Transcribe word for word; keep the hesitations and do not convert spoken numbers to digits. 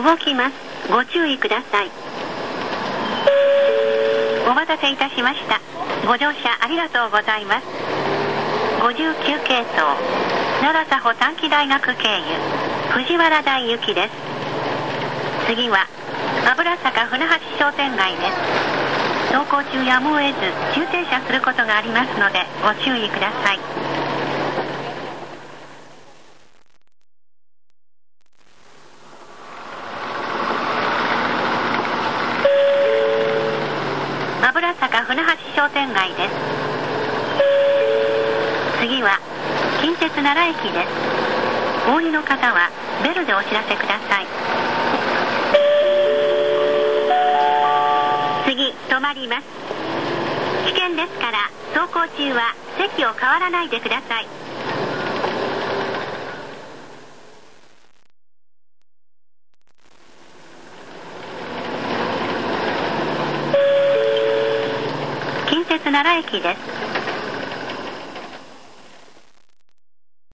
動きます。ご注意ください。お待たせいたしました。ご乗車ありがとうございます。ごじゅうきゅう系統奈良佐保短期大学経由藤原台行きです。次は油坂船橋商店街です。走行中やむを得ず急停車することがありますのでご注意ください。油坂船橋商店街です。次は近鉄奈良駅です。お降りの方はベルでお知らせください。次止まります。危険ですから走行中は席を変わらないでください。近鉄奈良駅です。